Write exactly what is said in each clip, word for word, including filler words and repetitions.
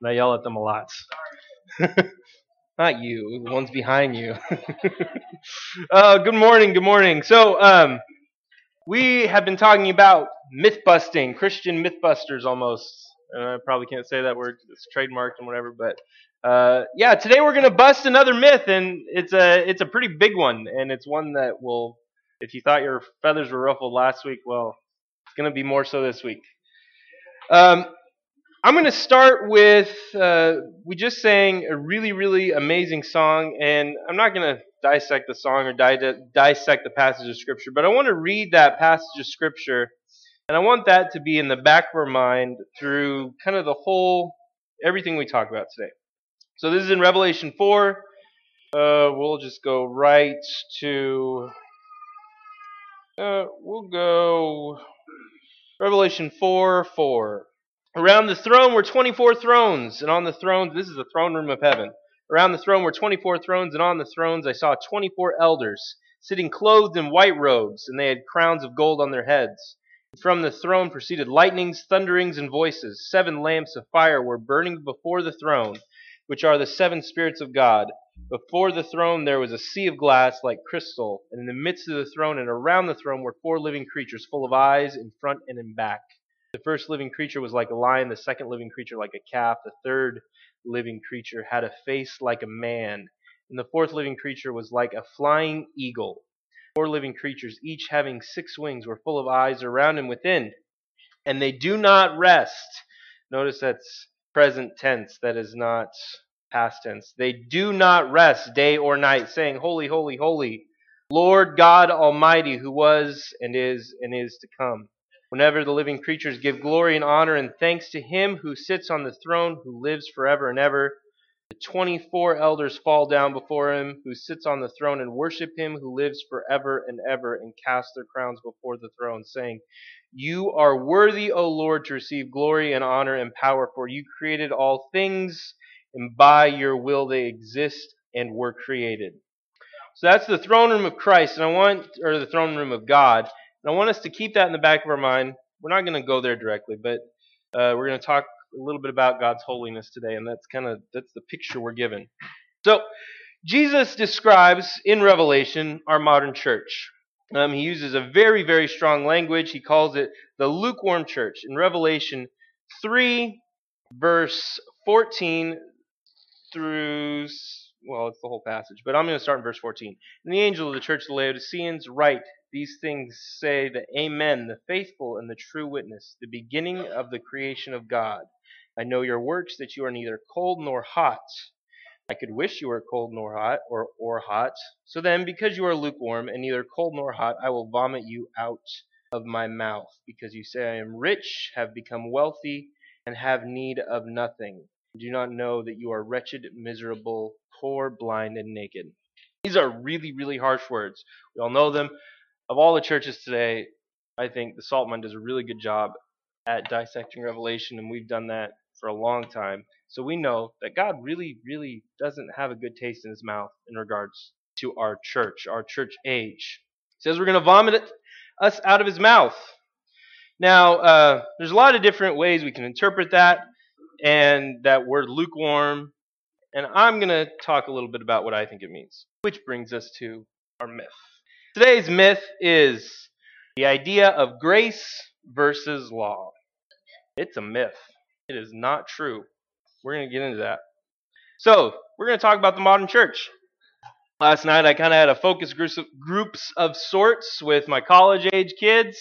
and I yell at them a lot. Not you, the ones behind you. uh, good morning, good morning. So, um, we have been talking about myth busting, Christian myth busters almost. And I probably can't say that word 'cause it's trademarked and whatever, but uh, yeah, today we're gonna bust another myth, and it's a it's a pretty big one, and it's one that will, if you thought your feathers were ruffled last week, well, it's gonna be more so this week. Um, I'm going to start with, uh, we just sang a really, really amazing song, and I'm not going to dissect the song or di- dissect the passage of Scripture, but I want to read that passage of Scripture, and I want that to be in the back of our mind through kind of the whole, everything we talk about today. So this is in Revelation four. Uh, we'll just go right to, uh, we'll go Revelation four four. Around the throne were twenty-four thrones, and on the thrones, this is the throne room of heaven. Around the throne were twenty-four thrones, and on the thrones I saw twenty-four elders, sitting clothed in white robes, and they had crowns of gold on their heads. From the throne proceeded lightnings, thunderings, and voices. Seven lamps of fire were burning before the throne, which are the seven spirits of God. Before the throne there was a sea of glass like crystal, and in the midst of the throne and around the throne were four living creatures, full of eyes in front and in back. The first living creature was like a lion, the second living creature like a calf, the third living creature had a face like a man, and the fourth living creature was like a flying eagle. Four living creatures, each having six wings, were full of eyes around and within, and they do not rest. Notice that's present tense, that is not past tense. They do not rest day or night, saying, Holy, holy, holy, Lord God Almighty, who was and is and is to come. Whenever the living creatures give glory and honor and thanks to him who sits on the throne, who lives forever and ever, the twenty-four elders fall down before him who sits on the throne and worship him who lives forever and ever, and cast their crowns before the throne, saying, You are worthy, O Lord, to receive glory and honor and power, for you created all things, and by your will they exist and were created. So that's the throne room of Christ, and I want, or the throne room of God. And I want us to keep that in the back of our mind. We're not going to go there directly, but uh, we're going to talk a little bit about God's holiness today, and that's kind of that's the picture we're given. So Jesus describes in Revelation our modern church. Um, he uses a very, very strong language. He calls it the lukewarm church. In Revelation three, verse fourteen through, well, it's the whole passage, but I'm going to start in verse fourteen. And the angel of the church of the Laodiceans write, These things say the Amen, the faithful and the true witness, the beginning of the creation of God. I know your works, that you are neither cold nor hot. I could wish you were cold nor hot, or, or hot. So then, because you are lukewarm and neither cold nor hot, I will vomit you out of my mouth. Because you say, I am rich, have become wealthy, and have need of nothing. Do not know that you are wretched, miserable, poor, blind, and naked. These are really, really harsh words. We all know them. Of all the churches today, I think the Salt Mine does a really good job at dissecting Revelation, and we've done that for a long time. So we know that God really, really doesn't have a good taste in his mouth in regards to our church, our church age. He says we're going to vomit it, us out of his mouth. Now, uh, there's a lot of different ways we can interpret that, and that word lukewarm, and I'm going to talk a little bit about what I think it means, which brings us to our myth. Today's myth is the idea of grace versus law. It's a myth. It is not true. We're going to get into that. So, we're going to talk about the modern church. Last night I kind of had a focus groups of, groups of sorts with my college age kids.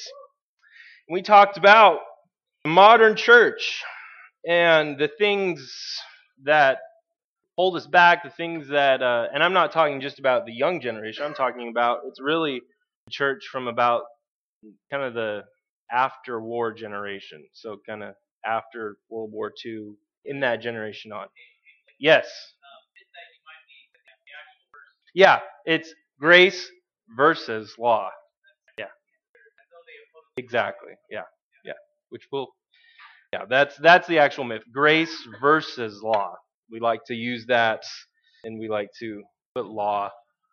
We talked about the modern church and the things that hold us back, the things that, uh, and I'm not talking just about the young generation, I'm talking about, it's really the church from about kind of the after war generation, so kind of after World War Two, in that generation on. Yes. Yeah, it's grace versus law. Yeah. Exactly. Yeah. Yeah. Which will, yeah, that's that's the actual myth. Grace versus law. We like to use that, and we like to put law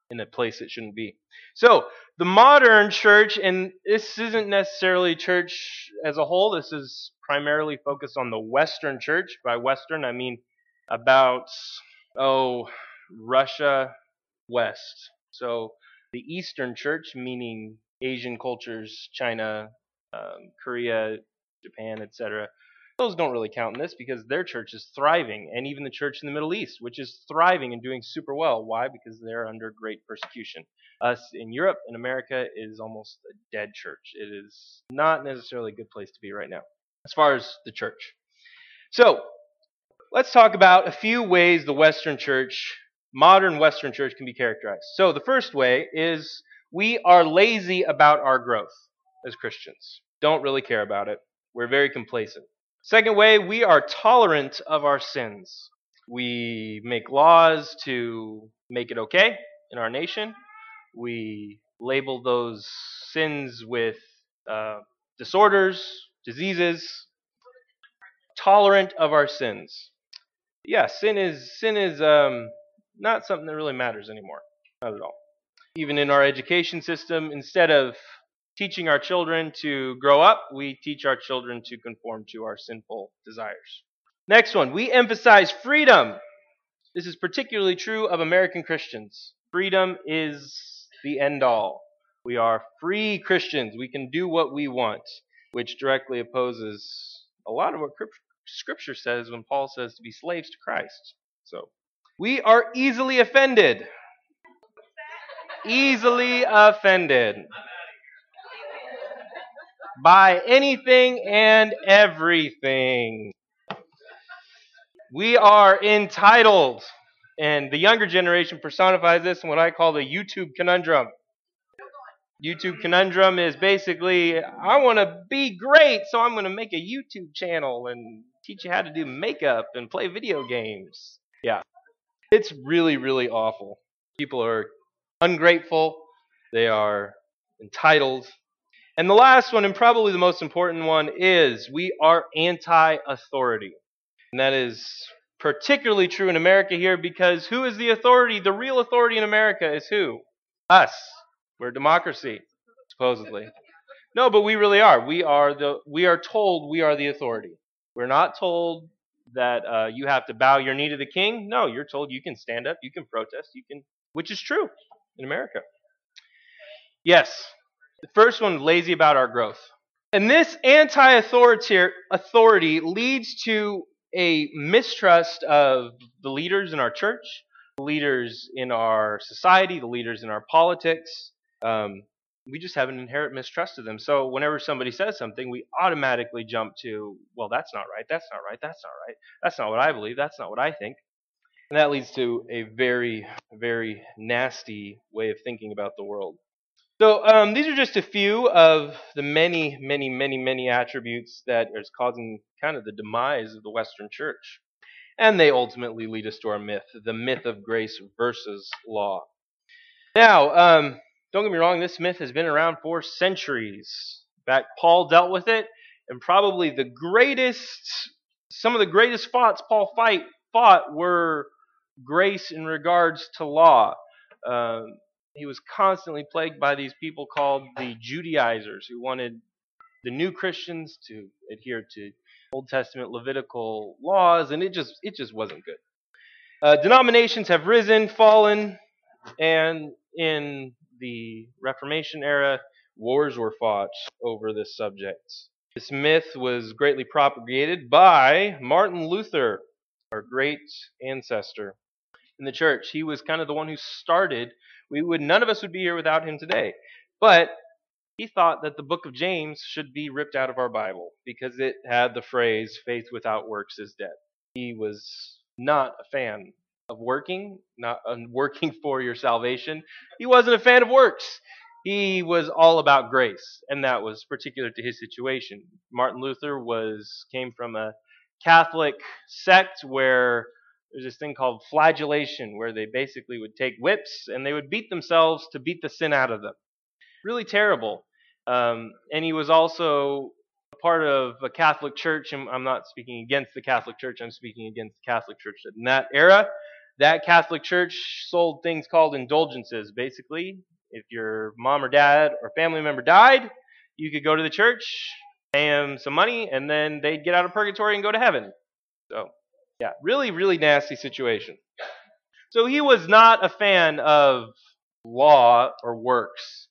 in a place it shouldn't be. So, the modern church, and this isn't necessarily church as a whole, this is primarily focused on the Western church. By Western, I mean about, oh, Russia West. So, the Eastern church, meaning Asian cultures, China, um, Korea, Japan, et cetera, those don't really count in this because their church is thriving, and even the church in the Middle East, which is thriving and doing super well. Why? Because they're under great persecution. Us in Europe and America is almost a dead church. It is not necessarily a good place to be right now as far as the church. So, let's talk about a few ways the Western church, modern Western church, can be characterized. So, the first way is we are lazy about our growth as Christians. Don't really care about it. We're very complacent. Second way, we are tolerant of our sins. We make laws to make it okay in our nation. We label those sins with uh, disorders, diseases. Tolerant of our sins. Yeah, sin is sin is um, not something that really matters anymore. Not at all. Even in our education system, instead of teaching our children to grow up, we teach our children to conform to our sinful desires. Next one, we emphasize freedom. This is particularly true of American Christians. Freedom is the end all. We are free Christians. We can do what we want, which directly opposes a lot of what Scripture says when Paul says to be slaves to Christ. So, we are easily offended. Easily offended by anything and everything. We are entitled. And the younger generation personifies this in what I call the YouTube conundrum. YouTube conundrum is basically, I want to be great, so I'm going to make a YouTube channel and teach you how to do makeup and play video games. Yeah. It's really, really awful. People are ungrateful. They are entitled. And the last one, and probably the most important one, is we are anti-authority. And that is particularly true in America here because who is the authority? The real authority in America is who? Us. We're a democracy, supposedly. No, but we really are. We are the. We are told we are the authority. We're not told that uh, you have to bow your knee to the king. No, you're told you can stand up, you can protest, you can, which is true in America. Yes, the first one, lazy about our growth. And this anti-authority authority leads to a mistrust of the leaders in our church, the leaders in our society, the leaders in our politics. Um, we just have an inherent mistrust of them. So whenever somebody says something, we automatically jump to, well, that's not right, that's not right, that's not right, that's not what I believe, that's not what I think. And that leads to a very, very nasty way of thinking about the world. So um, these are just a few of the many, many, many, many attributes that is causing kind of the demise of the Western church. And they ultimately lead us to our myth, the myth of grace versus law. Now, um, don't get me wrong, this myth has been around for centuries. In fact, Paul dealt with it, and probably the greatest, some of the greatest fights Paul fight, fought were grace in regards to law. Um, he was constantly plagued by these people called the Judaizers, who wanted the new Christians to adhere to Old Testament Levitical laws, and it just it just wasn't good. Uh, denominations have risen, fallen, and in the Reformation era, wars were fought over this subject. This myth was greatly propagated by Martin Luther, our great ancestor in the church. He was kind of the one who started. We would none of us would be here without him today. But he thought that the book of James should be ripped out of our Bible because it had the phrase, faith without works is dead. He was not a fan of working, not uh, working for your salvation. He wasn't a fan of works. He was all about grace, and that was particular to his situation. Martin Luther was came from a Catholic sect where there's this thing called flagellation, where they basically would take whips and they would beat themselves to beat the sin out of them. Really terrible. Um, and he was also a part of a Catholic church, and I'm not speaking against the Catholic Church, I'm speaking against the Catholic Church in that era, that Catholic Church sold things called indulgences. Basically, if your mom or dad or family member died, you could go to the church, pay them some money, and then they'd get out of purgatory and go to heaven. So, yeah, really, really nasty situation. So he was not a fan of law or works.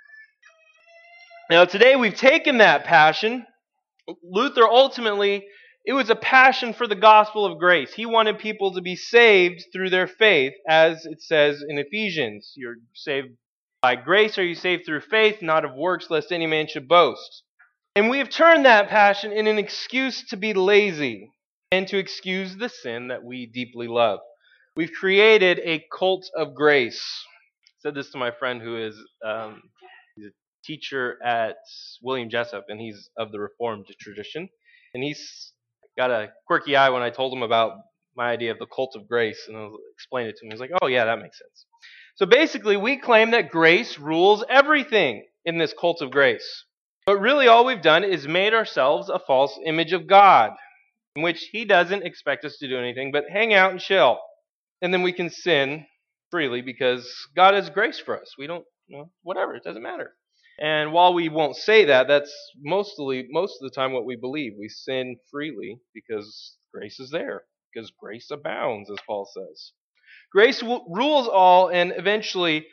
Now, today we've taken that passion. Luther ultimately, it was a passion for the gospel of grace. He wanted people to be saved through their faith, as it says in Ephesians. You're saved by grace, are you saved through faith, not of works, lest any man should boast. And we have turned that passion in an excuse to be lazy and to excuse the sin that we deeply love. We've created a cult of grace. I said this to my friend who is um, he's a teacher at William Jessup, and he's of the Reformed tradition. And he's got a quirky eye when I told him about my idea of the cult of grace, and I explained it to him. He was like, oh yeah, that makes sense. So basically, we claim that grace rules everything in this cult of grace. But really all we've done is made ourselves a false image of God, in which He doesn't expect us to do anything but hang out and chill. And then we can sin freely because God has grace for us. We don't, you know, whatever, it doesn't matter. And while we won't say that, that's mostly most of the time what we believe. We sin freely because grace is there, because grace abounds, as Paul says. Grace w- rules all, and eventually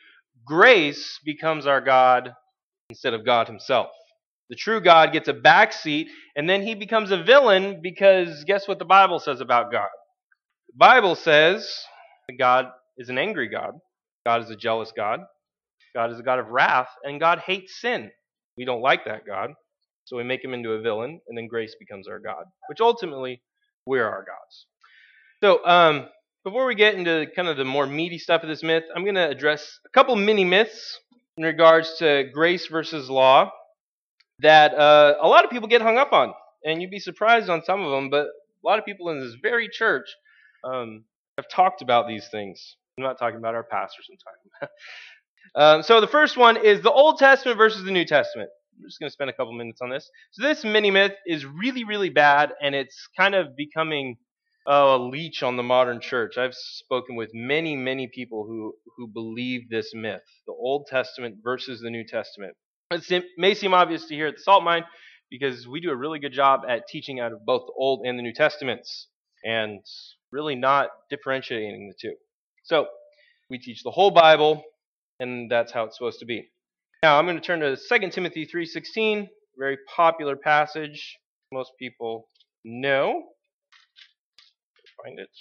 grace becomes our God instead of God Himself. The true God gets a backseat, and then He becomes a villain because guess what the Bible says about God? The Bible says that God is an angry God. God is a jealous God. God is a God of wrath, and God hates sin. We don't like that God, so we make Him into a villain, and then grace becomes our God, which ultimately we're our gods. So, um, before we get into kind of the more meaty stuff of this myth, I'm going to address a couple mini myths in regards to grace versus law that uh, a lot of people get hung up on, and you'd be surprised on some of them, but a lot of people in this very church um, have talked about these things. I'm not talking about our pastor sometimes. um, so the first one is the Old Testament versus the New Testament. I'm just going to spend a couple minutes on this. So this mini myth is really, really bad, and it's kind of becoming uh, a leech on the modern church. I've spoken with many, many people who, who believe this myth, the Old Testament versus the New Testament. It may seem obvious to hear at the Salt Mine because we do a really good job at teaching out of both the Old and the New Testaments and really not differentiating the two. So we teach the whole Bible, and that's how it's supposed to be. Now I'm going to turn to Second Timothy three sixteen, very popular passage most people know. Find it.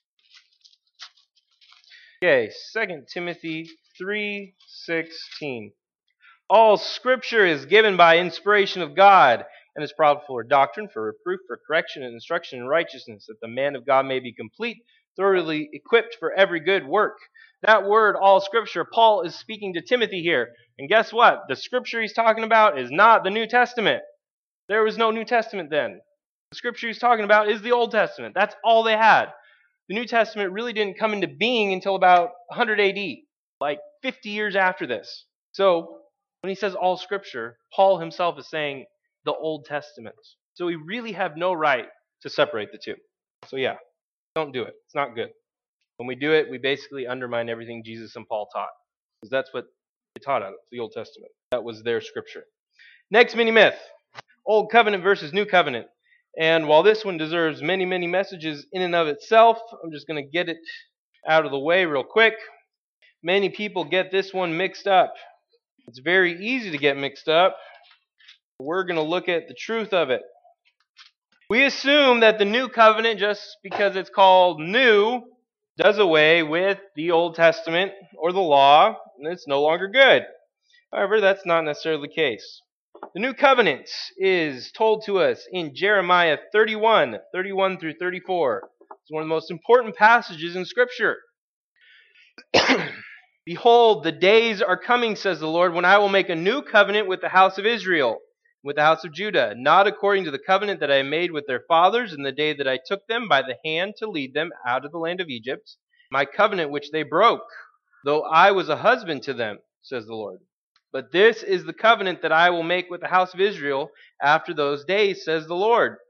Okay, Second Timothy three sixteen. All Scripture is given by inspiration of God, and is profitable for doctrine, for reproof, for correction, and instruction in righteousness, that the man of God may be complete, thoroughly equipped for every good work. That word, all Scripture, Paul is speaking to Timothy here. And guess what? The Scripture he's talking about is not the New Testament. There was no New Testament then. The Scripture he's talking about is the Old Testament. That's all they had. The New Testament really didn't come into being until about one hundred A D, like fifty years after this. So, when he says all Scripture, Paul himself is saying the Old Testament. So we really have no right to separate the two. So yeah, don't do it. It's not good. When we do it, we basically undermine everything Jesus and Paul taught. Because that's what they taught out of the Old Testament. That was their Scripture. Next mini myth, Old Covenant versus New Covenant. And while this one deserves many, many messages in and of itself, I'm just going to get it out of the way real quick. Many people get this one mixed up. It's very easy to get mixed up. We're going to look at the truth of it. We assume that the New Covenant, just because it's called new, does away with the Old Testament or the law, and it's no longer good. However, that's not necessarily the case. The New Covenant is told to us in Jeremiah thirty-one, thirty-one through thirty-four. It's one of the most important passages in Scripture. Behold, the days are coming, says the Lord, when I will make a new covenant with the house of Israel, with the house of Judah, not according to the covenant that I made with their fathers in the day that I took them by the hand to lead them out of the land of Egypt, my covenant which they broke, though I was a husband to them, says the Lord. But this is the covenant that I will make with the house of Israel after those days, says the Lord.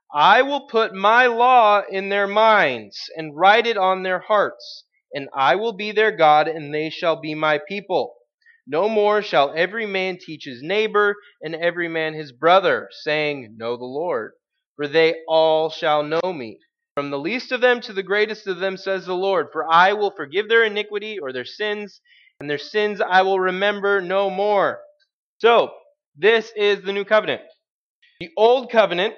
I will put my law in their minds and write it on their hearts, and I will be their God, and they shall be my people. No more shall every man teach his neighbor and every man his brother, saying, Know the Lord, for they all shall know me. From the least of them to the greatest of them, says the Lord, for I will forgive their iniquity or their sins, and their sins I will remember no more. So, this is the new covenant. The old covenant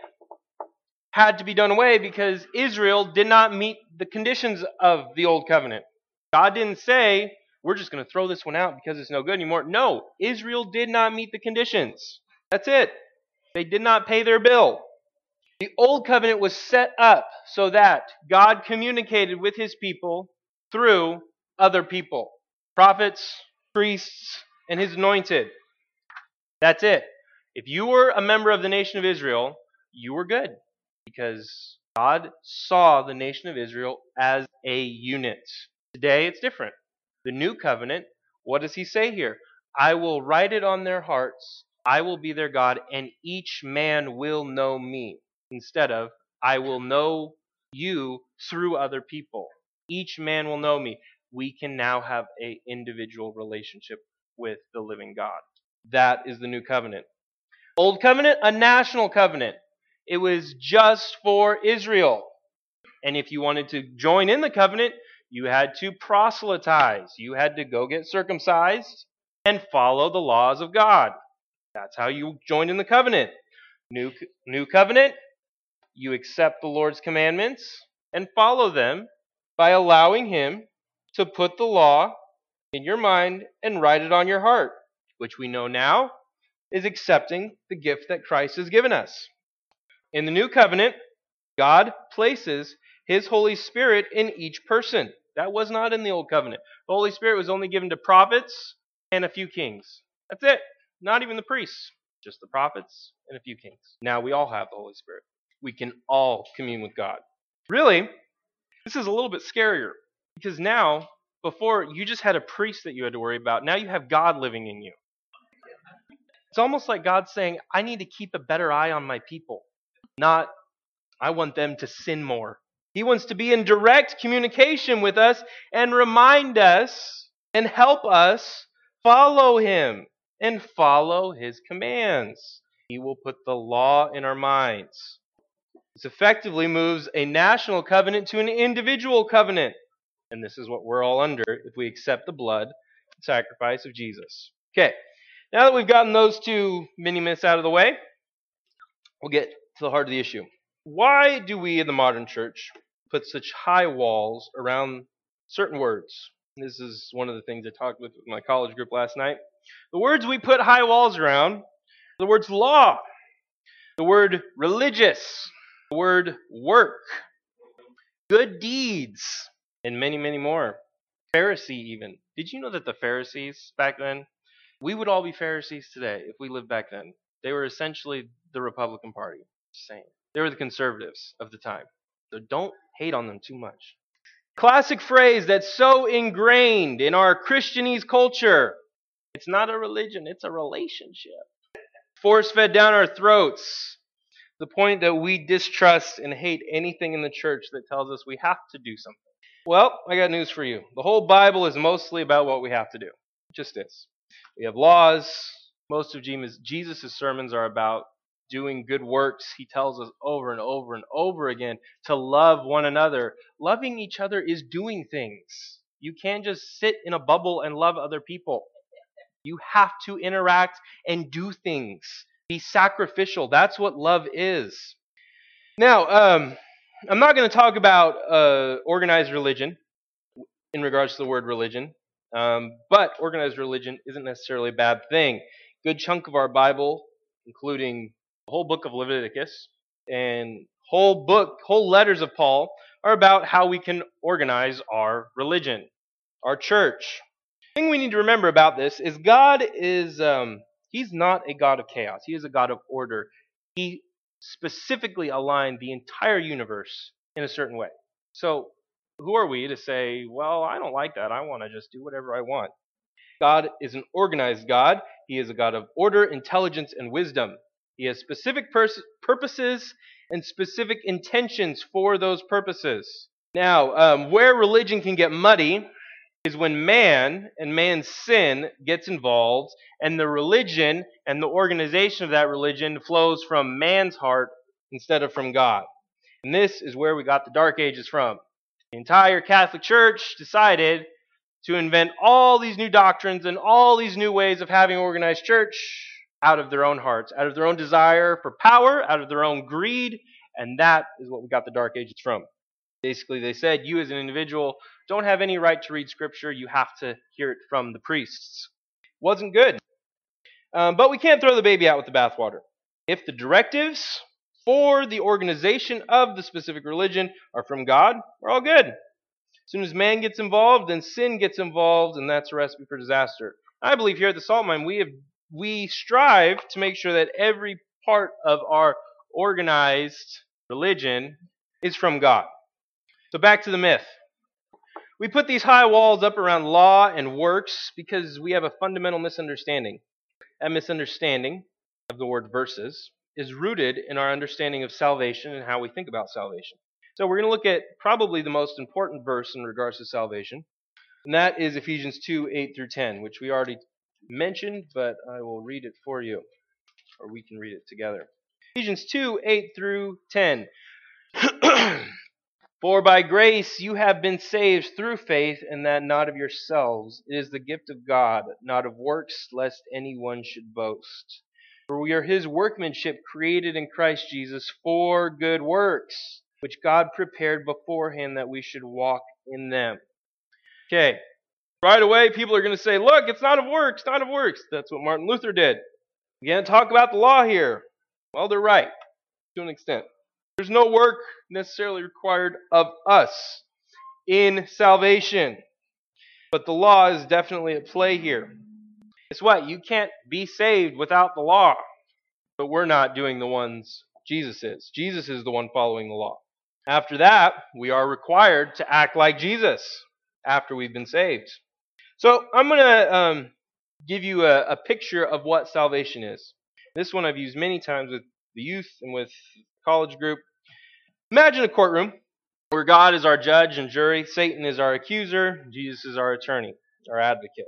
had to be done away because Israel did not meet the conditions of the old covenant. God didn't say, we're just going to throw this one out because it's no good anymore. No, Israel did not meet the conditions. That's it. They did not pay their bill. The old covenant was set up so that God communicated with his people through other people, prophets, priests, and his anointed. That's it. If you were a member of the nation of Israel, you were good because God saw the nation of Israel as a unit. Today it's different. The new covenant, what does he say here? I will write it on their hearts, I will be their God, and each man will know me. Instead of, I will know you through other people. Each man will know me. We can now have an individual relationship with the living God. That is the new covenant. Old covenant, a national covenant. It was just for Israel. And if you wanted to join in the covenant, you had to proselytize. You had to go get circumcised and follow the laws of God. That's how you joined in the covenant. New, new covenant, you accept the Lord's commandments and follow them by allowing him to put the law in your mind and write it on your heart, which we know now is accepting the gift that Christ has given us. In the new covenant, God places his Holy Spirit in each person. That was not in the old covenant. The Holy Spirit was only given to prophets and a few kings. That's it. Not even the priests. Just the prophets and a few kings. Now we all have the Holy Spirit. We can all commune with God. Really, this is a little bit scarier because now, before you just had a priest that you had to worry about, now you have God living in you. It's almost like God saying, I need to keep a better eye on my people. Not, I want them to sin more. He wants to be in direct communication with us and remind us and help us follow him and follow his commands. He will put the law in our minds. This effectively moves a national covenant to an individual covenant. And this is what we're all under if we accept the blood and sacrifice of Jesus. Okay, now that we've gotten those two mini myths out of the way, we'll get to the heart of the issue. Why do we in the modern church put such high walls around certain words? This is one of the things I talked with my college group last night. The words we put high walls around, the words law, the word religious, the word work, good deeds, and many, many more. Pharisee even. Did you know that the Pharisees back then, we would all be Pharisees today if we lived back then. They were essentially the Republican Party. Same. They were the conservatives of the time. So don't hate on them too much. Classic phrase that's so ingrained in our Christianese culture. It's not a religion, it's a relationship. Force-fed down our throats. The point that we distrust and hate anything in the church that tells us we have to do something. Well, I got news for you. The whole Bible is mostly about what we have to do. It just is. We have laws. Most of Jesus' sermons are about doing good works. He tells us over and over and over again to love one another. Loving each other is doing things. You can't just sit in a bubble and love other people. You have to interact and do things. Be sacrificial. That's what love is. Now, um, I'm not going to talk about uh, organized religion in regards to the word religion, um, but organized religion isn't necessarily a bad thing. Good chunk of our Bible, including the whole book of Leviticus and whole book, whole letters of Paul, are about how we can organize our religion, our church. The thing we need to remember about this is God is, um, he's not a God of chaos. He is a God of order. He specifically aligned the entire universe in a certain way. So who are we to say, well, I don't like that. I want to just do whatever I want. God is an organized God. He is a God of order, intelligence, and wisdom. He has specific pers- purposes and specific intentions for those purposes. Now, um, where religion can get muddy is when man and man's sin gets involved, and the religion and the organization of that religion flows from man's heart instead of from God. And this is where we got the Dark Ages from. The entire Catholic Church decided to invent all these new doctrines and all these new ways of having organized church out of their own hearts, out of their own desire for power, out of their own greed, and that is what we got the Dark Ages from. Basically, they said, you as an individual don't have any right to read Scripture. You have to hear it from the priests. Wasn't good. Um, but we can't throw the baby out with the bathwater. If the directives for the organization of the specific religion are from God, we're all good. As soon as man gets involved, then sin gets involved, and that's a recipe for disaster. I believe here at the Salt Mine, we have we strive to make sure that every part of our organized religion is from God. So back to the myth. We put these high walls up around law and works because we have a fundamental misunderstanding. That misunderstanding of the word verses is rooted in our understanding of salvation and how we think about salvation. So we're going to look at probably the most important verse in regards to salvation, and that is Ephesians two, eight through ten, which we already mentioned, but I will read it for you, or we can read it together. Ephesians two, eight through ten. For by grace you have been saved through faith, and that not of yourselves. It is the gift of God, not of works, lest anyone should boast. For we are his workmanship, created in Christ Jesus for good works, which God prepared beforehand that we should walk in them. Okay, right away people are going to say, look, it's not of works, not of works. That's what Martin Luther did. We're going to talk about the law here. Well, they're right, to an extent. There's no work necessarily required of us in salvation. But the law is definitely at play here. Guess what? You can't be saved without the law. But we're not doing the ones Jesus is. Jesus is the one following the law. After that, we are required to act like Jesus after we've been saved. So I'm going to um, give you a, a picture of what salvation is. This one I've used many times with the youth and with the college group. Imagine a courtroom where God is our judge and jury, Satan is our accuser, Jesus is our attorney, our advocate.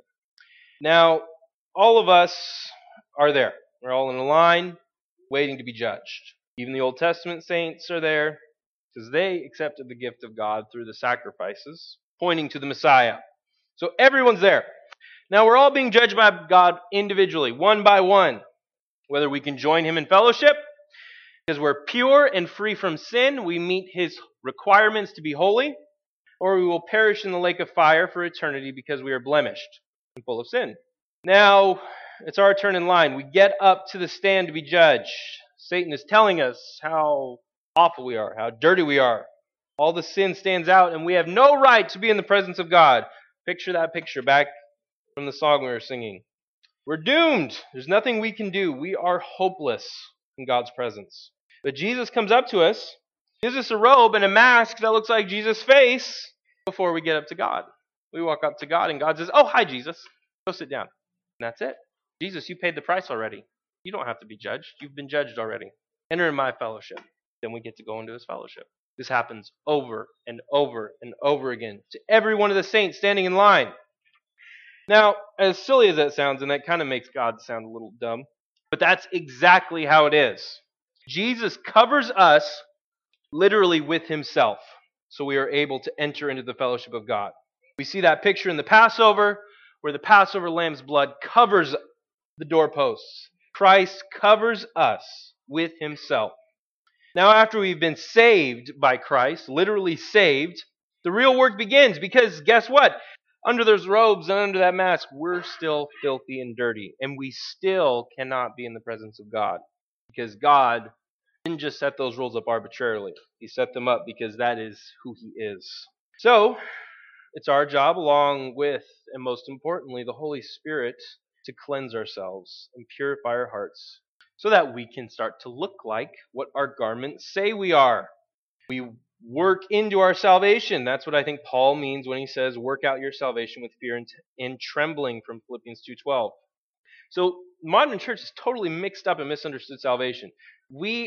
Now, all of us are there. We're all in a line waiting to be judged. Even the Old Testament saints are there because they accepted the gift of God through the sacrifices, pointing to the Messiah. So everyone's there. Now, we're all being judged by God individually, one by one, whether we can join him in fellowship. Because we're pure and free from sin, we meet his requirements to be holy, or we will perish in the lake of fire for eternity because we are blemished and full of sin. Now, it's our turn in line. We get up to the stand to be judged. Satan is telling us how awful we are, how dirty we are. All the sin stands out, and we have no right to be in the presence of God. Picture that picture back from the song we were singing. We're doomed. There's nothing we can do. We are hopeless in God's presence. But Jesus comes up to us, gives us a robe and a mask that looks like Jesus' face before we get up to God. We walk up to God and God says, oh, hi, Jesus. Go sit down. And that's it. Jesus, you paid the price already. You don't have to be judged. You've been judged already. Enter in my fellowship. Then we get to go into his fellowship. This happens over and over and over again to every one of the saints standing in line. Now, as silly as that sounds, and that kind of makes God sound a little dumb, but that's exactly how it is. Jesus covers us literally with himself, so we are able to enter into the fellowship of God. We see that picture in the Passover, where the Passover lamb's blood covers the doorposts. Christ covers us with himself. Now, after we've been saved by Christ, literally saved, the real work begins, because guess what? Under those robes and under that mask, we're still filthy and dirty, and we still cannot be in the presence of God. Because God didn't just set those rules up arbitrarily. He set them up because that is who he is. So, it's our job, along with, and most importantly, the Holy Spirit, to cleanse ourselves and purify our hearts so that we can start to look like what our garments say we are. We work into our salvation. That's what I think Paul means when he says, work out your salvation with fear and, and trembling from Philippians two twelve. So, modern church is totally mixed up and misunderstood salvation. We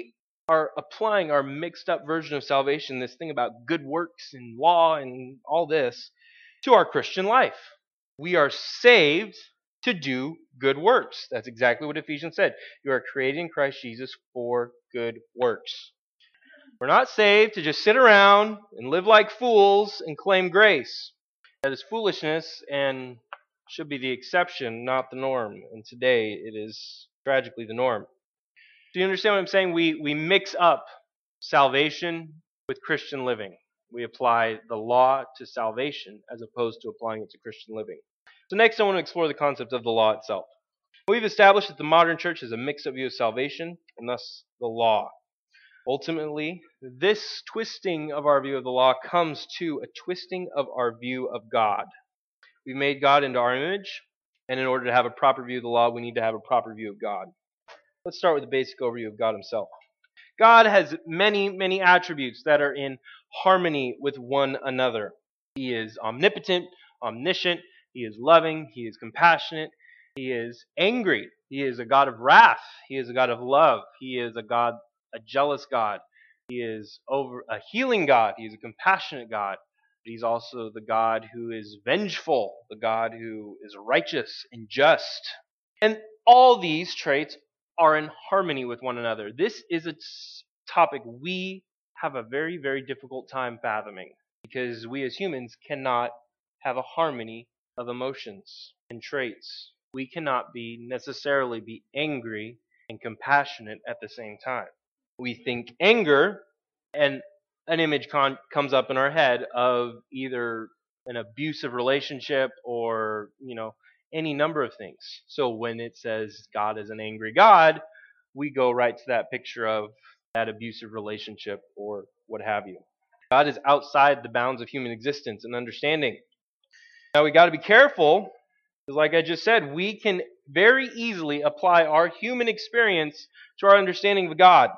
are applying our mixed up version of salvation, this thing about good works and law and all this, to our Christian life. We are saved to do good works. That's exactly what Ephesians said. You are created in Christ Jesus for good works. We're not saved to just sit around and live like fools and claim grace. That is foolishness and should be the exception, not the norm. And today it is tragically the norm. Do you understand what I'm saying? We, we mix up salvation with Christian living. We apply the law to salvation as opposed to applying it to Christian living. So next I want to explore the concept of the law itself. We've established that the modern church has a mixed-up view of salvation and thus the law. Ultimately, this twisting of our view of the law comes to a twisting of our view of God. We've made God into our image, and in order to have a proper view of the law, we need to have a proper view of God. Let's start with a basic overview of God himself. God has many, many attributes that are in harmony with one another. He is omnipotent, omniscient, he is loving, he is compassionate, he is angry, he is a God of wrath, he is a God of love, he is a God, a jealous God, he is over a healing God, he is a compassionate God, but he's also the God who is vengeful, the God who is righteous and just. And all these traits are in harmony with one another. This is a topic we have a very, very difficult time fathoming because we as humans cannot have a harmony of emotions and traits. We cannot be necessarily be angry and compassionate at the same time. We think anger and an image con- comes up in our head of either an abusive relationship or, you know, any number of things. So when it says God is an angry God, we go right to that picture of that abusive relationship or what have you. God is outside the bounds of human existence and understanding. Now we got to be careful, because like I just said, we can very easily apply our human experience to our understanding of God.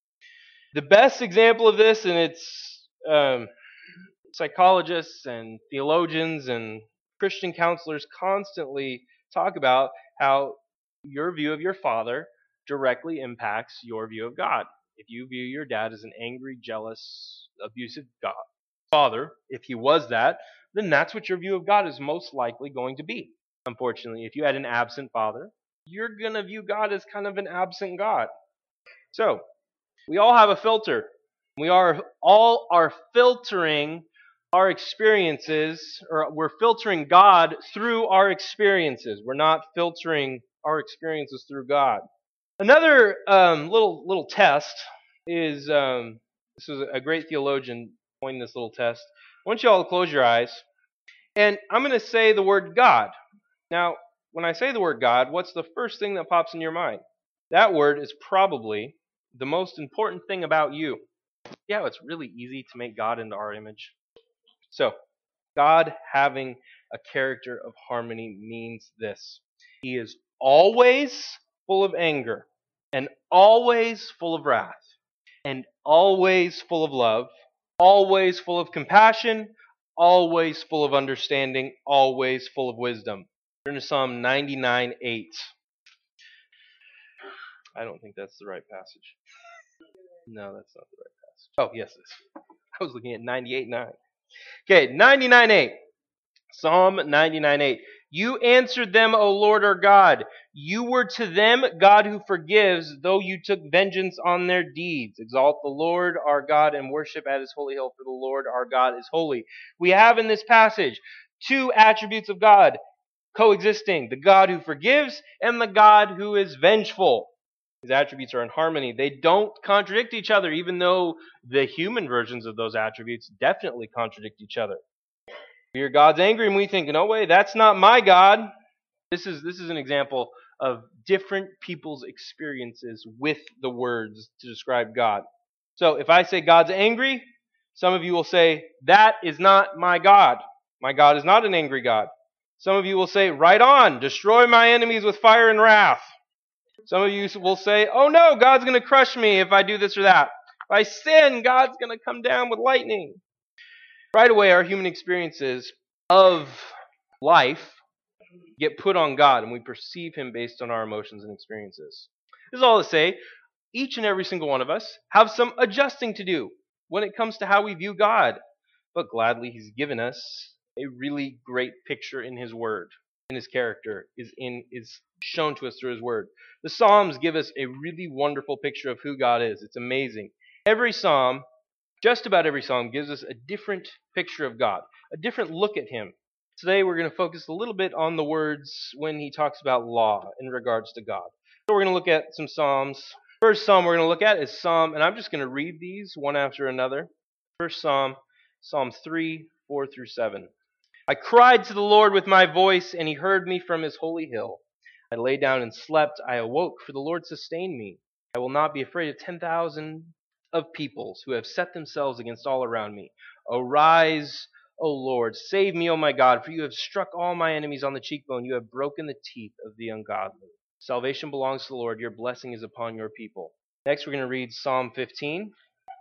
The best example of this, and it's um, psychologists and theologians and Christian counselors constantly talk about how your view of your father directly impacts your view of God. If you view your dad as an angry, jealous, abusive God, father, if he was that, then that's what your view of God is most likely going to be. Unfortunately, if you had an absent father, you're going to view God as kind of an absent God. So, we all have a filter. We are all are filtering our experiences, or we're filtering God through our experiences. We're not filtering our experiences through God. Another um, little little test is, um, this is a great theologian coined this little test. I want you all to close your eyes, and I'm going to say the word God. Now, when I say the word God, what's the first thing that pops in your mind? That word is probably the most important thing about you. Yeah, it's really easy to make God into our image. So, God having a character of harmony means this. He is always full of anger, and always full of wrath, and always full of love, always full of compassion, always full of understanding, always full of wisdom. Turn to Psalm ninety-nine eight. I don't think that's the right passage. No, that's not the right passage. Oh, yes, it is. I was looking at ninety-eight nine. Okay, ninety-nine eight. Psalm ninety-nine eight. You answered them, O Lord our God. You were to them God who forgives, though you took vengeance on their deeds. Exalt the Lord our God and worship at his holy hill, for the Lord our God is holy. We have in this passage two attributes of God coexisting. The God who forgives and the God who is vengeful. These attributes are in harmony. They don't contradict each other, even though the human versions of those attributes definitely contradict each other. We hear God's angry and we think, no way, that's not my God. This is this is an example of different people's experiences with the words to describe God. So if I say God's angry, some of you will say, that is not my God. My God is not an angry God. Some of you will say, right on, destroy my enemies with fire and wrath. Some of you will say, oh no, God's going to crush me if I do this or that. If I sin, God's going to come down with lightning. Right away, our human experiences of life get put on God, and we perceive him based on our emotions and experiences. This is all to say, each and every single one of us have some adjusting to do when it comes to how we view God. But gladly He's given us a really great picture in His Word. And His character is in is shown to us through His Word. The Psalms give us a really wonderful picture of who God is. It's amazing. Every Psalm, just about every Psalm, gives us a different picture of God, a different look at Him. Today we're going to focus a little bit on the words when He talks about law in regards to God. So we're going to look at some Psalms. First Psalm we're going to look at is Psalm, and I'm just going to read these one after another. First Psalm, Psalm three, four through seven. I cried to the Lord with my voice, and He heard me from His holy hill. I lay down and slept. I awoke, for the Lord sustained me. I will not be afraid of ten thousand of peoples who have set themselves against all around me. Arise, O Lord, save me, O my God, for you have struck all my enemies on the cheekbone. You have broken the teeth of the ungodly. Salvation belongs to the Lord. Your blessing is upon your people. Next, we're going to read Psalm fifteen.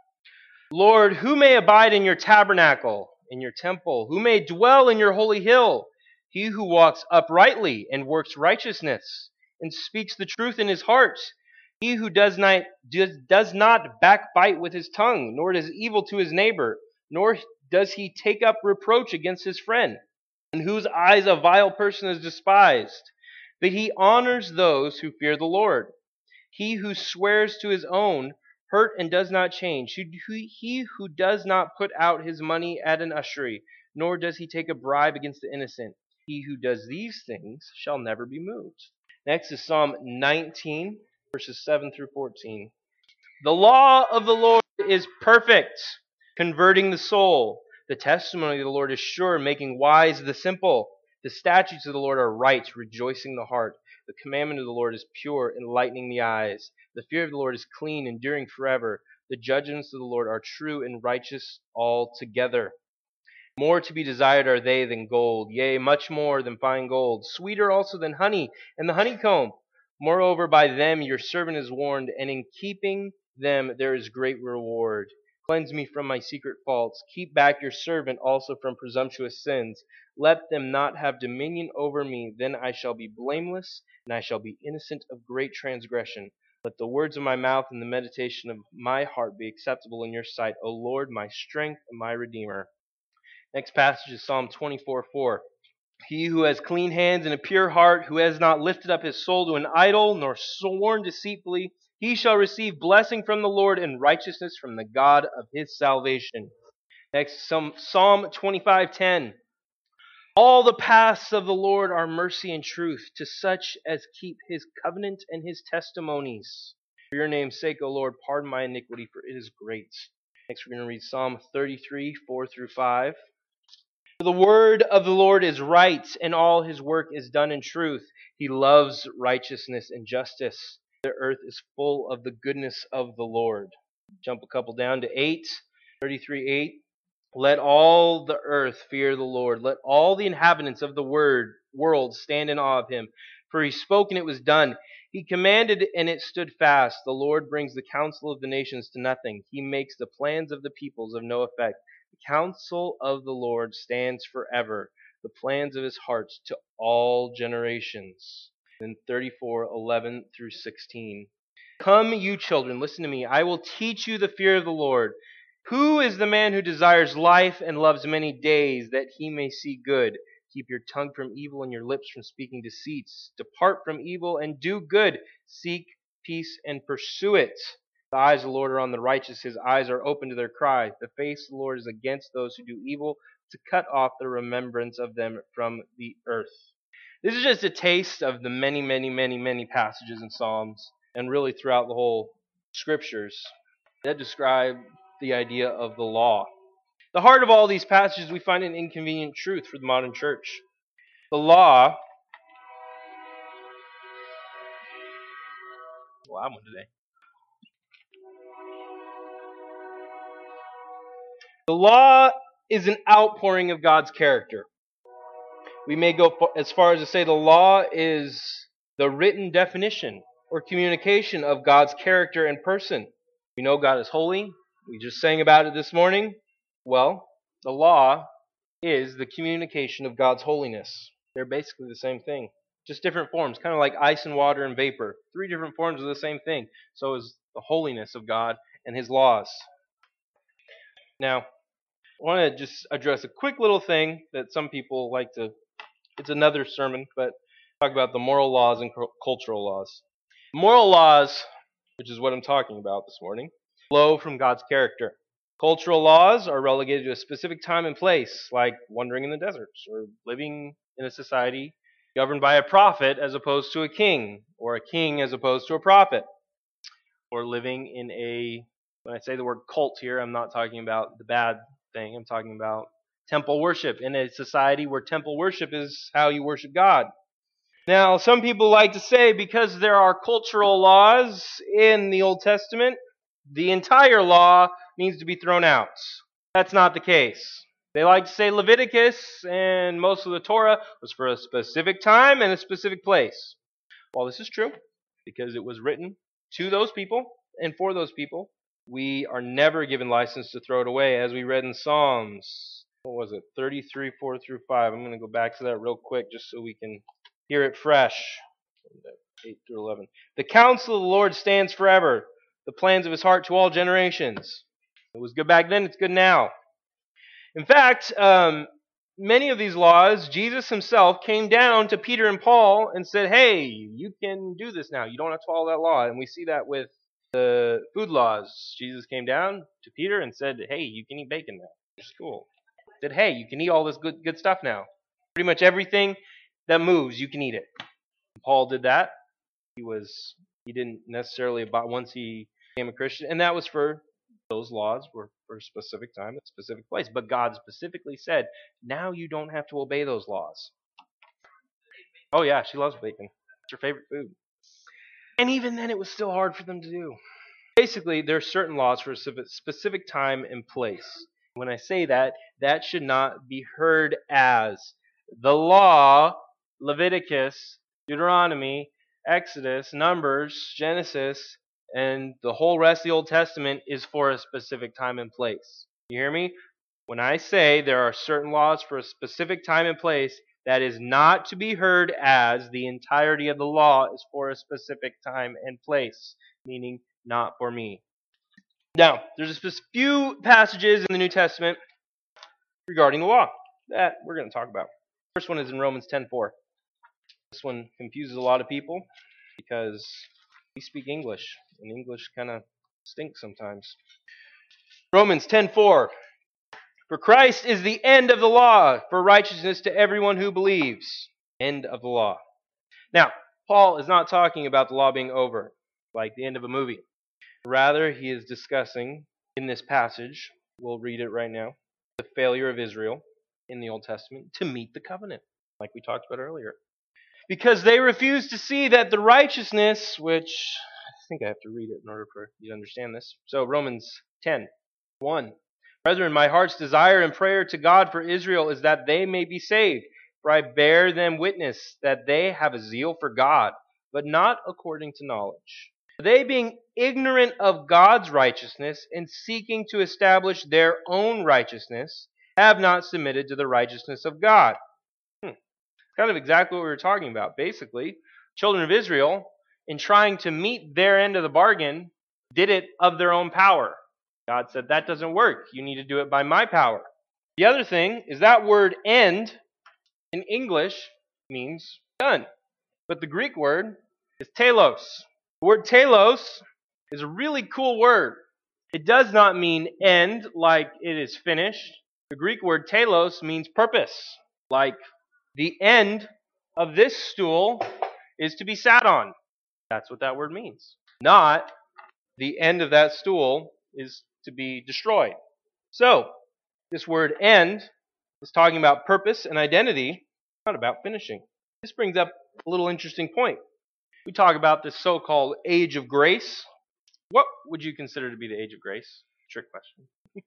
Lord, who may abide in your tabernacle, in your temple? Who may dwell in your holy hill? He who walks uprightly and works righteousness and speaks the truth in his heart. He who does not, does, does not backbite with his tongue, nor does evil to his neighbor, nor does he take up reproach against his friend, in whose eyes a vile person is despised. But he honors those who fear the Lord. He who swears to his own hurt and does not change. He who does not put out his money at an usury, nor does he take a bribe against the innocent. He who does these things shall never be moved. Next is Psalm nineteen, verses seven through fourteen. The law of the Lord is perfect, converting the soul. The testimony of the Lord is sure, making wise the simple. The statutes of the Lord are right, rejoicing the heart. The commandment of the Lord is pure, enlightening the eyes. The fear of the Lord is clean, enduring forever. The judgments of the Lord are true and righteous altogether. More to be desired are they than gold, yea, much more than fine gold, sweeter also than honey and the honeycomb. Moreover, by them your servant is warned, and in keeping them there is great reward. Cleanse me from my secret faults. Keep back your servant also from presumptuous sins. Let them not have dominion over me. Then I shall be blameless, and I shall be innocent of great transgression. Let the words of my mouth and the meditation of my heart be acceptable in your sight, O Lord, my strength and my Redeemer. Next passage is Psalm twenty-four four. He who has clean hands and a pure heart, who has not lifted up his soul to an idol, nor sworn deceitfully, he shall receive blessing from the Lord and righteousness from the God of his salvation. Next, Psalm twenty-five ten. All the paths of the Lord are mercy and truth to such as keep his covenant and his testimonies. For your name's sake, O Lord, pardon my iniquity, for it is great. Next, we're going to read Psalm thirty-three four through five. The word of the Lord is right, and all his work is done in truth. He loves righteousness and justice. The earth is full of the goodness of the Lord. Jump a couple down to eight, thirty-three eight. Let all the earth fear the Lord. Let all the inhabitants of the word, world stand in awe of him. For he spoke and it was done. He commanded and it stood fast. The Lord brings the counsel of the nations to nothing. He makes the plans of the peoples of no effect. The counsel of the Lord stands forever, the plans of his heart to all generations. Then thirty-four eleven through sixteen. Come, you children, listen to me. I will teach you the fear of the Lord. Who is the man who desires life and loves many days, that he may see good? Keep your tongue from evil and your lips from speaking deceits. Depart from evil and do good. Seek peace and pursue it. The eyes of the Lord are on the righteous. His eyes are open to their cry. The face of the Lord is against those who do evil, to cut off the remembrance of them from the earth. This is just a taste of the many, many, many, many passages in Psalms, and really throughout the whole Scriptures, that describe the idea of the law. The heart of all these passages, we find an inconvenient truth for the modern church. The law... Well, I'm one today. The law is an outpouring of God's character. We may go as far as to say the law is the written definition or communication of God's character and person. We know God is holy. We just sang about it this morning. Well, the law is the communication of God's holiness. They're basically the same thing. Just different forms, kind of like ice and water and vapor. Three different forms of the same thing. So is the holiness of God and His laws. Now, I want to just address a quick little thing that some people like to, it's another sermon, but talk about the moral laws and cultural laws. Moral laws, which is what I'm talking about this morning, flow from God's character. Cultural laws are relegated to a specific time and place, like wandering in the deserts or living in a society governed by a prophet as opposed to a king, or a king as opposed to a prophet, or living in a, when I say the word cult here, I'm not talking about the bad thing, I'm talking about temple worship, in a society where temple worship is how you worship God. Now, some people like to say because there are cultural laws in the Old Testament, the entire law needs to be thrown out. That's not the case. They like to say Leviticus and most of the Torah was for a specific time and a specific place. While this is true, because it was written to those people and for those people, we are never given license to throw it away, as we read in Psalms. What was it? thirty-three, four through five. I'm going to go back to that real quick just so we can hear it fresh. eight through eleven. The counsel of the Lord stands forever, the plans of His heart to all generations. It was good back then, it's good now. In fact, um, many of these laws, Jesus Himself came down to Peter and Paul and said, hey, you can do this now. You don't have to follow that law. And we see that with the food laws. Jesus came down to Peter and said, hey, you can eat bacon now. It's cool. Said, hey, you can eat all this good good stuff now. Pretty much everything that moves, you can eat it. Paul did that. He was he didn't necessarily about once he became a Christian, and that was for those laws were for a specific time, a specific place. But God specifically said, now you don't have to obey those laws. Oh yeah, she loves bacon. It's her favorite food. And even then it was still hard for them to do. Basically, there are certain laws for a specific time and place. When I say that, that should not be heard as the law, Leviticus, Deuteronomy, Exodus, Numbers, Genesis, and the whole rest of the Old Testament is for a specific time and place. You hear me? When I say there are certain laws for a specific time and place, that is not to be heard as the entirety of the law is for a specific time and place, meaning not for me. Now, there's a few passages in the New Testament regarding the law that we're going to talk about. The first one is in Romans ten four. This one confuses a lot of people because we speak English, and English kind of stinks sometimes. Romans ten four. For Christ is the end of the law for righteousness to everyone who believes. End of the law. Now, Paul is not talking about the law being over, like the end of a movie. Rather, he is discussing in this passage, we'll read it right now, the failure of Israel in the Old Testament to meet the covenant, like we talked about earlier. Because they refuse to see that the righteousness, which I think I have to read it in order for you to understand this. So Romans ten one. Brethren, my heart's desire and prayer to God for Israel is that they may be saved. For I bear them witness that they have a zeal for God, but not according to knowledge. They being ignorant of God's righteousness and seeking to establish their own righteousness, have not submitted to the righteousness of God. Hmm. Kind of exactly what we were talking about. Basically, children of Israel, in trying to meet their end of the bargain, did it of their own power. God said, that doesn't work. You need to do it by my power. The other thing is that word end in English means done. But the Greek word is telos. The word telos is a really cool word. It does not mean end, like it is finished. The Greek word telos means purpose. Like the end of this stool is to be sat on. That's what that word means. Not the end of that stool is to be destroyed. So, this word end is talking about purpose and identity, not about finishing. This brings up a little interesting point. We talk about this so-called age of grace. What would you consider to be the age of grace? Trick question.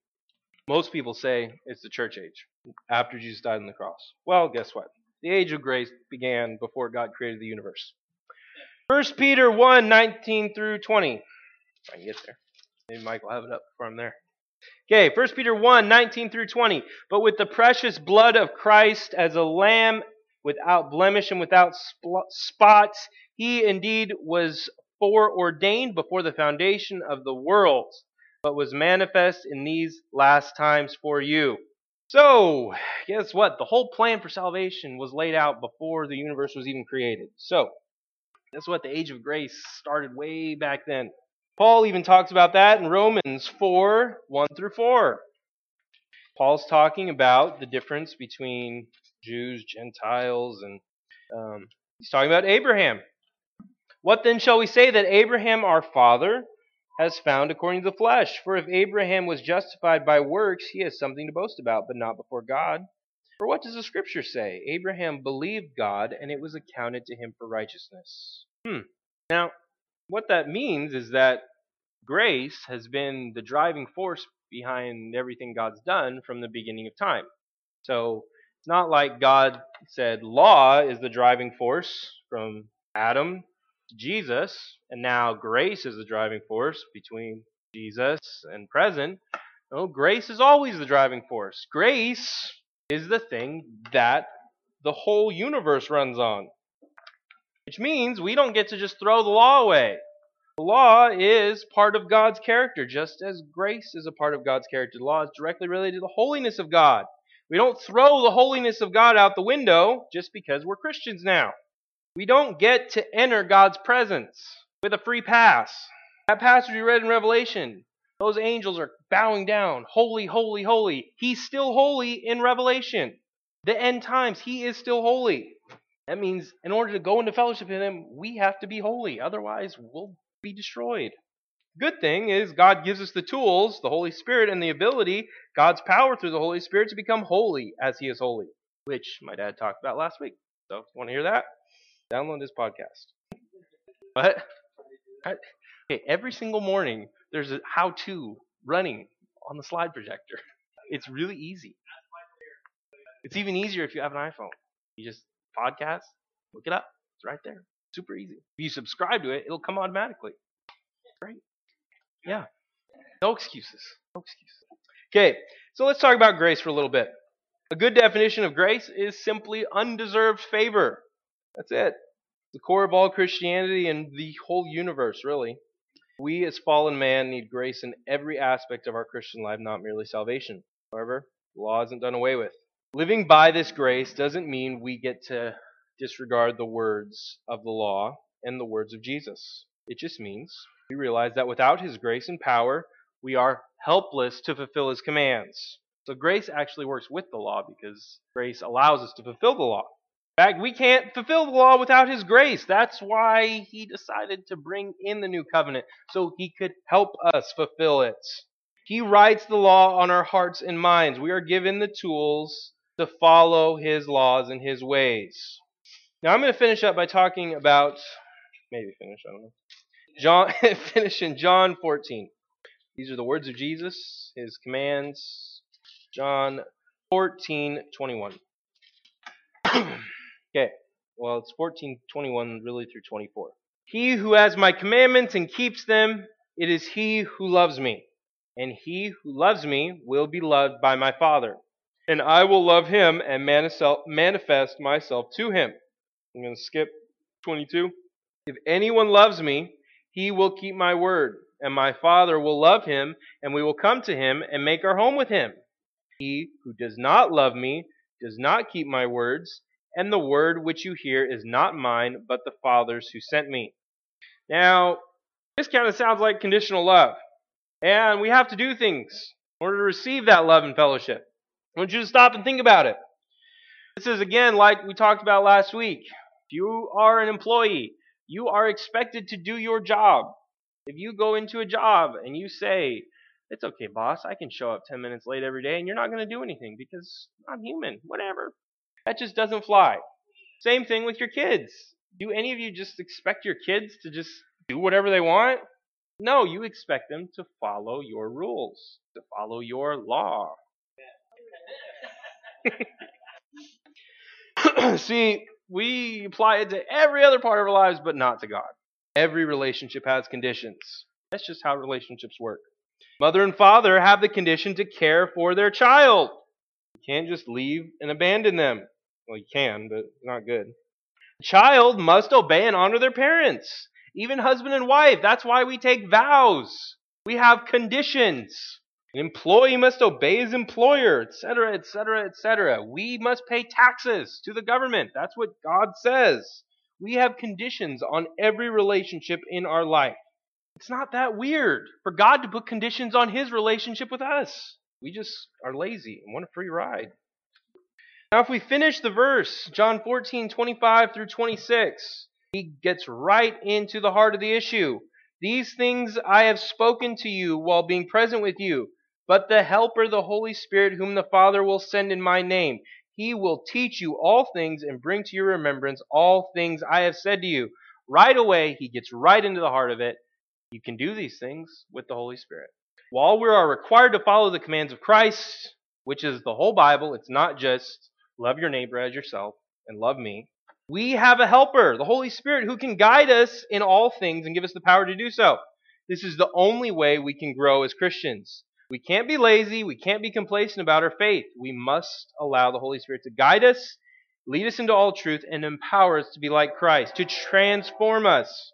Most people say it's the church age, after Jesus died on the cross. Well, guess what? The age of grace began before God created the universe. First Peter one nineteen through twenty. If I can get there. Maybe Mike will have it up before I'm there. Okay, First Peter one nineteen through twenty. But with the precious blood of Christ as a lamb without blemish and without spl- spot. He indeed was foreordained before the foundation of the world, but was manifest in these last times for you. So, guess what? The whole plan for salvation was laid out before the universe was even created. So, guess what? The age of grace started way back then. Paul even talks about that in Romans four, one through four. Paul's talking about the difference between Jews, Gentiles, and um, he's talking about Abraham. What then shall we say that Abraham our father has found according to the flesh? For if Abraham was justified by works, he has something to boast about, but not before God. For what does the Scripture say? Abraham believed God, and it was accounted to him for righteousness. Hmm. Now, what that means is that grace has been the driving force behind everything God's done from the beginning of time. So it's not like God said law is the driving force from Adam to Jesus, and now grace is the driving force between Jesus and present. No, grace is always the driving force. Grace is the thing that the whole universe runs on, which means we don't get to just throw the law away. The law is part of God's character, just as grace is a part of God's character. The law is directly related to the holiness of God. We don't throw the holiness of God out the window just because we're Christians now. We don't get to enter God's presence with a free pass. That passage we read in Revelation, those angels are bowing down, holy, holy, holy. He's still holy in Revelation. The end times, he is still holy. That means in order to go into fellowship with him, we have to be holy. Otherwise, we'll be destroyed. Good thing is God gives us the tools, the Holy Spirit, and the ability, God's power through the Holy Spirit to become holy as he is holy, which my dad talked about last week. So if you want to hear that, download this podcast. But okay, every single morning there's a how-to running on the slide projector. It's really easy. It's even easier if you have an iPhone. You just podcast, look it up. It's right there. Super easy. If you subscribe to it, it'll come automatically. Great. Yeah. No excuses. No excuses. Okay, so let's talk about grace for a little bit. A good definition of grace is simply undeserved favor. That's it. The core of all Christianity and the whole universe, really. We as fallen man need grace in every aspect of our Christian life, not merely salvation. However, the law isn't done away with. Living by this grace doesn't mean we get to disregard the words of the law and the words of Jesus. It just means we realize that without his grace and power, we are helpless to fulfill his commands. So grace actually works with the law because grace allows us to fulfill the law. In fact, we can't fulfill the law without his grace. That's why he decided to bring in the new covenant, so he could help us fulfill it. He writes the law on our hearts and minds. We are given the tools to follow his laws and his ways. Now I'm going to finish up by talking about, maybe finish, I don't know. John, finish in John fourteen. These are the words of Jesus, his commands. John fourteen twenty-one. Okay, well it's fourteen twenty-one really through twenty-four. He who has my commandments and keeps them, it is he who loves me. And he who loves me will be loved by my Father. And I will love him and manifest myself to him. I'm going to skip twenty-two. If anyone loves me, he will keep my word, and my Father will love him, and we will come to him and make our home with him. He who does not love me does not keep my words, and the word which you hear is not mine, but the Father's who sent me. Now, this kind of sounds like conditional love, and we have to do things in order to receive that love and fellowship. I want you to stop and think about it. This is, again, like we talked about last week. If you are an employee, you are expected to do your job. If you go into a job and you say, it's okay, boss, I can show up ten minutes late every day and you're not going to do anything because I'm human, whatever. That just doesn't fly. Same thing with your kids. Do any of you just expect your kids to just do whatever they want? No, you expect them to follow your rules, to follow your law. See, we apply it to every other part of our lives, but not to God. Every relationship has conditions. That's just how relationships work. Mother and father have the condition to care for their child. You can't just leave and abandon them. Well, you can, but it's not good. A child must obey and honor their parents, even husband and wife. That's why we take vows. We have conditions. An employee must obey his employer, et cetera, et cetera, et cetera. We must pay taxes to the government. That's what God says. We have conditions on every relationship in our life. It's not that weird for God to put conditions on His relationship with us. We just are lazy and want a free ride. Now, if we finish the verse, John fourteen, twenty-five through twenty-six, he gets right into the heart of the issue. These things I have spoken to you while being present with you, but the Helper, the Holy Spirit, whom the Father will send in my name, He will teach you all things and bring to your remembrance all things I have said to you. Right away, he gets right into the heart of it. You can do these things with the Holy Spirit. While we are required to follow the commands of Christ, which is the whole Bible, it's not just love your neighbor as yourself and love me. We have a helper, the Holy Spirit, who can guide us in all things and give us the power to do so. This is the only way we can grow as Christians. We can't be lazy. We can't be complacent about our faith. We must allow the Holy Spirit to guide us, lead us into all truth, and empower us to be like Christ, to transform us.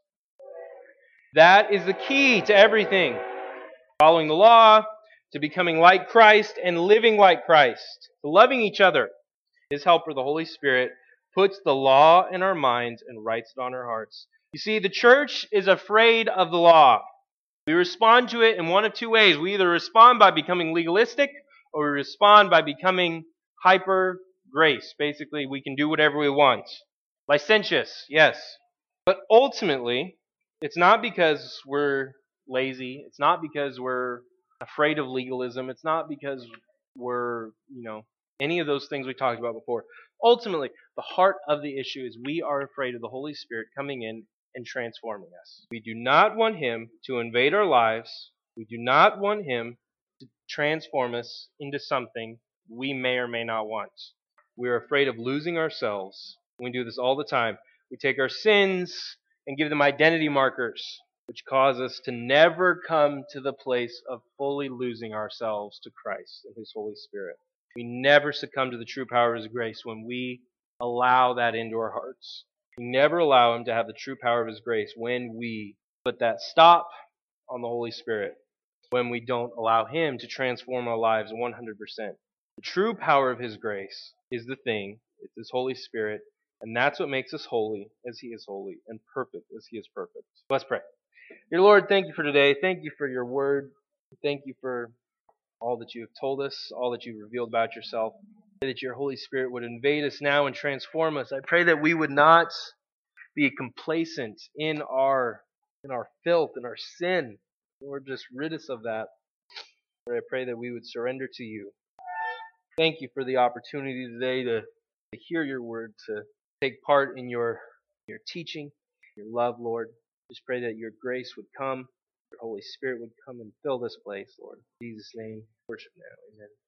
That is the key to everything. Following the law, to becoming like Christ and living like Christ, to loving each other. His helper, the Holy Spirit, puts the law in our minds and writes it on our hearts. You see, the church is afraid of the law. We respond to it in one of two ways. We either respond by becoming legalistic, or we respond by becoming hyper grace. Basically, we can do whatever we want. Licentious, yes. But ultimately, it's not because we're lazy. It's not because we're afraid of legalism. It's not because we're, you know, any of those things we talked about before. Ultimately, the heart of the issue is we are afraid of the Holy Spirit coming in and transforming us. We do not want Him to invade our lives. We do not want Him to transform us into something we may or may not want. We are afraid of losing ourselves. We do this all the time. We take our sins and give them identity markers, which cause us to never come to the place of fully losing ourselves to Christ and His Holy Spirit. We never succumb to the true power of His grace when we allow that into our hearts. We never allow Him to have the true power of His grace when we put that stop on the Holy Spirit, when we don't allow Him to transform our lives one hundred percent. The true power of His grace is the thing. It's His Holy Spirit, and that's what makes us holy as He is holy, and perfect as He is perfect. Let's pray. Dear Lord, thank You for today. Thank You for Your word. Thank You for all that You have told us, all that You've revealed about Yourself. I pray that Your Holy Spirit would invade us now and transform us. I pray that we would not be complacent in our in our filth, in our sin. Lord, just rid us of that. Lord, I pray that we would surrender to You. Thank You for the opportunity today to, to hear Your word, to take part in Your, your teaching, Your love, Lord. Just pray that Your grace would come, Your Holy Spirit would come and fill this place, Lord. In Jesus' name, worship now. Amen.